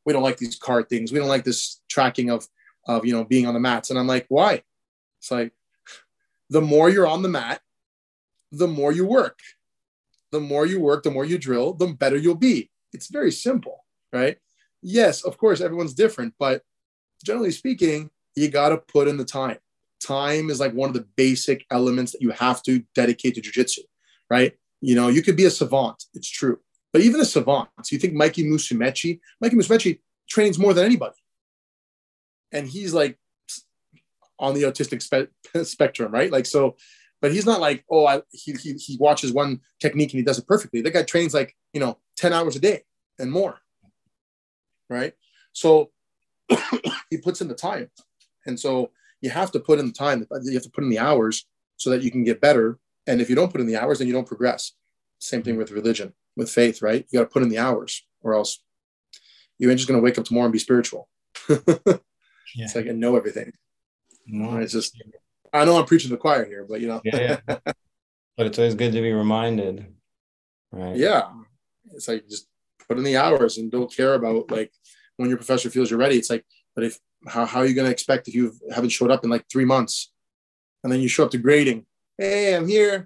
we don't like these card things. We don't like this tracking of, of, you know, being on the mats. And I'm like, why? It's like, the more you're on the mat, the more you work. The more you work, the more you drill, the better you'll be. It's very simple, right? Yes, of course, everyone's different, but generally speaking, you got to put in the time. Time is like one of the basic elements that you have to dedicate to jiu-jitsu, right? You know, you could be a savant. It's true. But even a savant, so you think Mikey Musumeci, Mikey Musumeci trains more than anybody. And he's like on the autistic spe- spectrum, right? Like, so, but he's not like, oh, I, he, he, he watches one technique and he does it perfectly. That guy trains like, you know, ten hours a day and more, right? So he puts in the time. And so you have to put in the time. You have to put in the hours so that you can get better. And if you don't put in the hours, then you don't progress. Same thing with religion, with faith, right? You got to put in the hours or else you ain't just going to wake up tomorrow and be spiritual. Yeah. It's like, and know everything. No. Right? It's just, I know I'm preaching to the choir here, but you know. Yeah, yeah. But it's always good to be reminded. Right. Yeah. It's like, just put in the hours and don't care about like when your professor feels you're ready. It's like, but if, how, how are you going to expect if you haven't showed up in like three months and then you show up to grading? Hey, I'm here.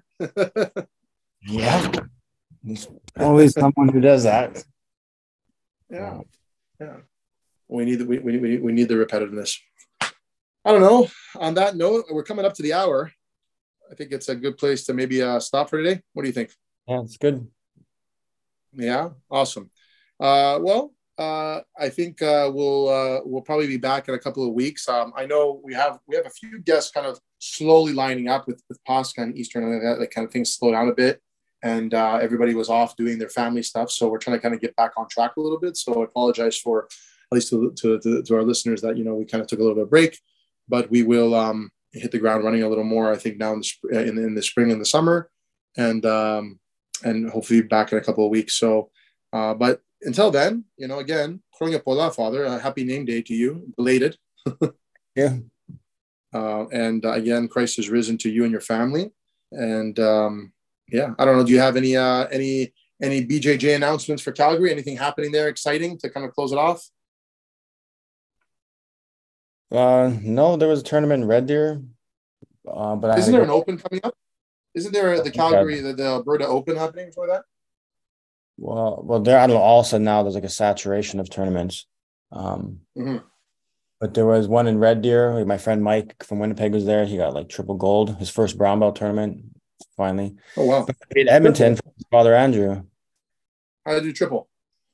Yeah. There's always someone who does that. Yeah. Yeah. We need the, we, we, we need the repetitiveness. I don't know. On that note, we're coming up to the hour. I think it's a good place to maybe uh, stop for today. What do you think? Yeah, it's good. Yeah. Awesome. Uh, well, uh, I think uh, we'll uh, we'll probably be back in a couple of weeks. Um, I know we have we have a few guests kind of slowly lining up with with Pascha and Eastern and that, that kind of things slow down a bit, and uh, everybody was off doing their family stuff. So we're trying to kind of get back on track a little bit. So I apologize for at least to to, to, to our listeners that you know we kind of took a little bit of a break, but we will um, hit the ground running a little more. I think now in the sp- in, in the spring and the summer, and um, and hopefully back in a couple of weeks. So, uh, but. Until then, you know, again, Kronya Pola, Father, a happy name day to you, belated. Yeah. Uh, and uh, again, Christ has risen to you and your family. And um, yeah, I don't know. Do you have any uh, any any B J J announcements for Calgary? Anything happening there exciting to kind of close it off? Uh, no, there was a tournament in Red Deer, uh, but I isn't there an open coming up? Isn't there the Calgary, the, the Alberta Open happening for that? Well, well, there. I don't know. Also now there's like a saturation of tournaments. Um, mm-hmm. But there was one in Red Deer. Like my friend Mike from Winnipeg was there. He got like triple gold, his first brown belt tournament. Finally. Oh wow! But in Edmonton, for his father Andrew. How did you triple?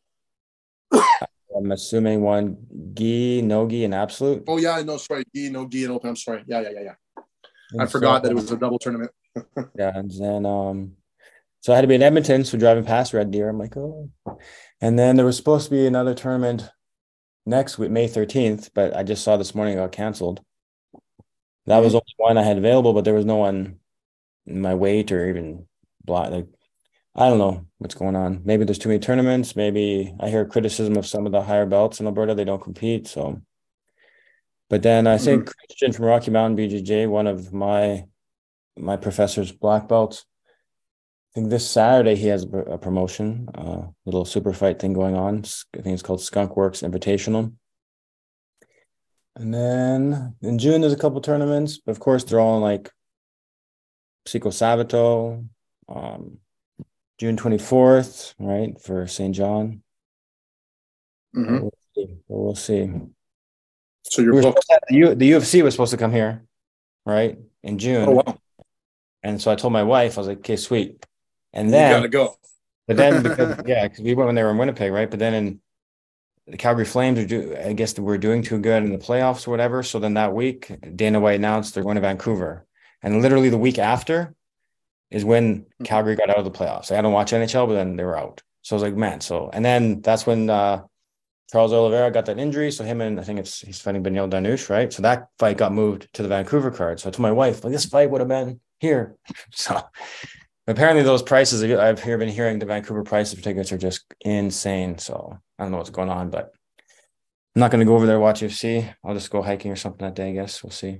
I'm assuming one gi, no gi, and absolute. Oh yeah, no, sorry, gi, no gi, and open. I'm sorry. Yeah, yeah, yeah, yeah. And I forgot so, that it was a double tournament. Yeah, and then um. So I had to be in Edmonton, so driving past Red Deer, I'm like, oh. And then there was supposed to be another tournament next week, May thirteenth, but I just saw this morning it got canceled. That mm-hmm. was only one I had available, but there was no one in my weight or even block. Like, I don't know what's going on. Maybe there's too many tournaments. Maybe I hear criticism of some of the higher belts in Alberta. They don't compete. So, but then I think mm-hmm. Christian from Rocky Mountain B J J, one of my my professor's black belts. I think this Saturday he has a promotion, a uh, little super fight thing going on. I think it's called Skunk Works Invitational. And then in June, there's a couple tournaments, but of course they're all in like Pico Sabato, um, June twenty-fourth, right, for Saint John. Mm-hmm. We'll see. We'll see. So you're we booked. The, U- the U F C was supposed to come here, right, in June. Oh, wow. And so I told my wife, I was like, okay, sweet. And then you gotta go. But then, because, yeah, because we went when they were in Winnipeg, right? But then in the Calgary Flames, are do, I guess we're doing too good in the playoffs or whatever. So then that week, Dana White announced they're going to Vancouver. And literally the week after is when Calgary got out of the playoffs. Like, I don't watch N H L, but then they were out. So I was like, man. So, and then that's when uh, Charles Oliveira got that injury. So him and I think it's he's fighting Beneil Dariush, right? So that fight got moved to the Vancouver card. So I told my wife, like, this fight would have been here. So apparently those prices, I've here been hearing the Vancouver prices for tickets are just insane. So I don't know what's going on, but I'm not going to go over there watch U F C. I'll just go hiking or something that day, I guess. We'll see.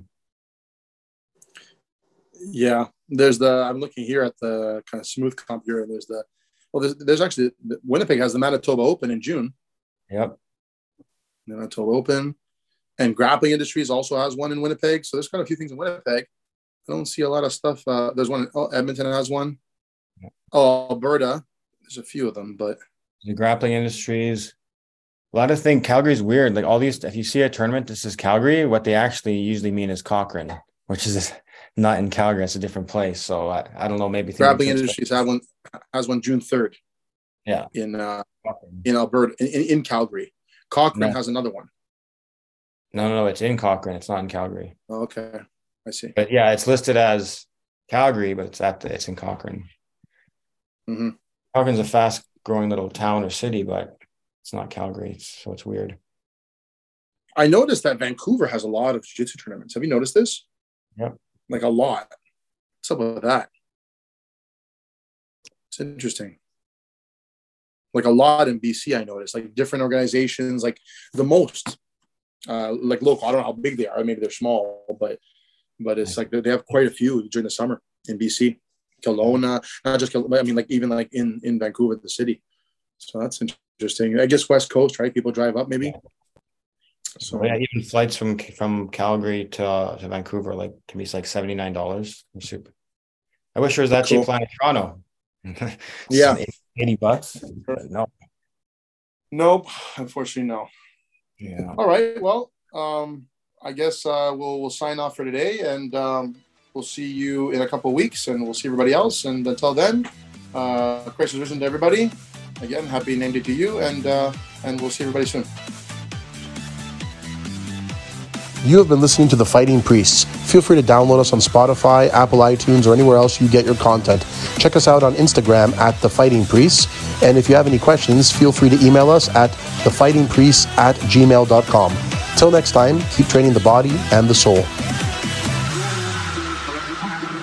Yeah, there's the, I'm looking here at the kind of smooth comp here, and there's the, well, there's, there's actually, Winnipeg has the Manitoba Open in June. Yep. Manitoba Open. And Grappling Industries also has one in Winnipeg. So there's quite a few things in Winnipeg. I don't see a lot of stuff. Uh, there's one. Oh, Edmonton has one. Oh, Alberta. There's a few of them, but the Grappling Industries. A lot of things. Calgary's weird. Like all these, if you see a tournament, this is Calgary. What they actually usually mean is Cochrane, which is not in Calgary. It's a different place. So I, I don't know. Maybe Grappling Industries have one. Has one June third. Yeah. In uh, in Alberta, in, in Calgary. Cochrane no. has another one. No, no, no. It's in Cochrane. It's not in Calgary. Oh, okay, I see. But yeah, it's listed as Calgary, but it's at the, it's in Cochrane. Mm-hmm. Cochrane's a fast-growing little town or city, but it's not Calgary, so it's weird. I noticed that Vancouver has a lot of jiu-jitsu tournaments. Have you noticed this? Yep. Like a lot. What's up with that? It's interesting. Like a lot in B C, I noticed. Like different organizations, like the most, uh, like local. I don't know how big they are. Maybe they're small, but but it's like they have quite a few during the summer in B C. Kelowna, not just Kelowna, I mean, like even like in, in Vancouver, the city. So that's interesting. I guess West Coast, right? People drive up maybe. So yeah, even flights from from Calgary to uh, to Vancouver like can be like seventy nine dollars. Super. I wish there was that cool. cheap flying to Toronto. Yeah, eighty bucks. No. Nope. Unfortunately, no. Yeah. All right. Well, um, I guess uh, we'll we'll sign off for today, and um, we'll see you in a couple of weeks, and we'll see everybody else. And until then, uh, Christmas wishes to everybody. Again, happy name day to you, and uh, and we'll see everybody soon. You have been listening to The Fighting Priests. Feel free to download us on Spotify, Apple iTunes, or anywhere else you get your content. Check us out on Instagram at The Fighting Priests. And if you have any questions, feel free to email us at thefightingpriests at gmail dot com. Till next time, keep training the body and the soul.